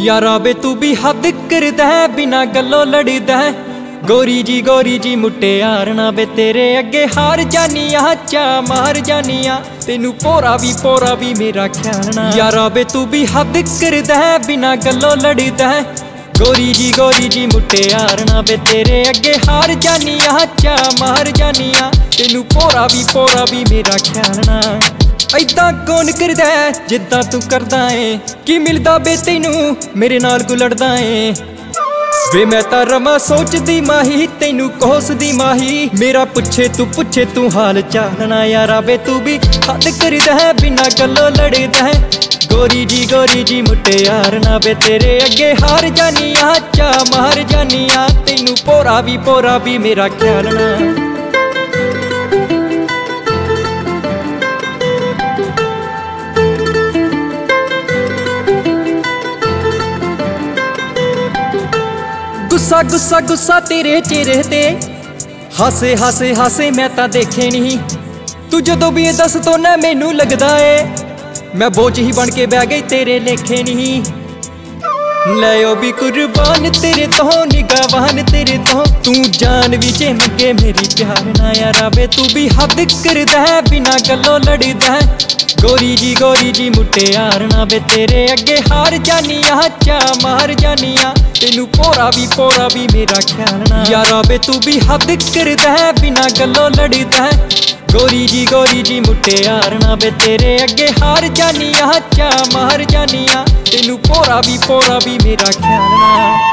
यारा बे तू भी हद करदा है, बिना गल्लों लड़दा है। गोरी जी मुटियार ना बे तेरे अगे हार जानिया, चा मार जानिया, तेनू पोरा भी मेरा ख्याल ना। यारा बे तू भी हद करदा है, बिना गल्लों लड़दा है। गोरी जी मुटियार ना बे तेरे अगे हार जानिया, चा मार जानिया, तेनू पोरा भी मेरा ख्याल ना। ऐदां कौन करदा है जिद्दां तू करदा है, की मिलदा बे तैनू मेरे नाल को लड़दा है। वे मैं तां रमा सोचदी माही, तैनू कोसदी माही, मेरा पुछे तू हाल चाल ना। यारा बे तू भी हद करदा है, बिना गल्लों लड़दा है। गोरी जी मुटियार ना बे तेरे अगे हार जानिया, चा मार जानिया, तैनू पोरा भी मेरा ख्याल ना। गुस्सा तेरे चेहरे ते, हासे मैं तां देखे नहीं। तू जदों भी दस तो ना मैनू लगदा है, मैं बोझ ही बन के बह गई तेरे लेखे नहीं। लयो भी कुर्बान तेरे तो, निगावान तेरे तो, तू जान भी जे मंगे मेरी प्यार ना। यारा बे तू भी हद करदा है, बिना गल्लों लड़दा है। गोरी जी मुटियार ना बे तेरे अगे हार जानिया, चा मार जानिया, तेनू पोरा भी मेरा ख्याल ना। यारा बे तू भी हद करदा है, बिना गल्लों लड़दा है। गोरी जी मुटियार ना बे तेरे अगे हार जानिया, चा मार जानिया, तेनू पोरा भी मेरा ख्याल ना।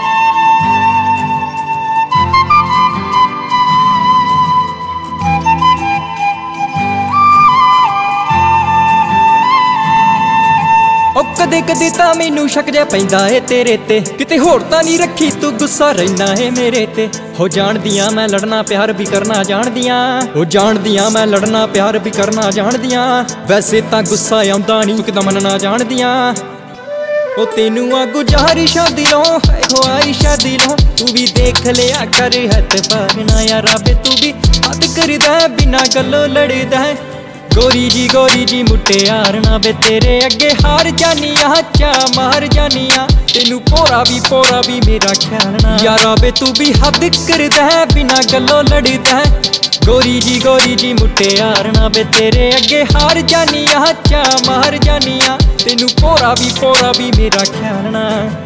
कदे तां मैनू शक जा पैंदा है तेरे ते, किते होर तां नहीं रखी तू गुस्सा रहना है मेरे ते। हो जानदियां मैं लड़ना प्यार भी करना जानदियां, हो जानदियां मैं लड़ना प्यार भी करना जानदियां। वैसे तां गुस्सा आउंदा नहीं, तू किदां मनना जानदियां। ओ तेनू आ गुजारिशां दिलों, ख्वाहिशां दिलों, तू भी देख लिया कर हथ पाना। यारा बे तू भी हद करदा है, बिना गल्लों लड़दा है। गोरी जी मुटियार ना बे तेरे अगे हार जानिया, चा मार जानिया, तेनू पोरा भी मेरा ख्याल ना। यारा बे तू भी हद करदा है, बिना गल्लों लड़दा है। गोरी जी मुटियार ना बे तेरे अगे हार जानिया, चा मार जानिया, तेनू पोरा भी मेरा ख्याल ना।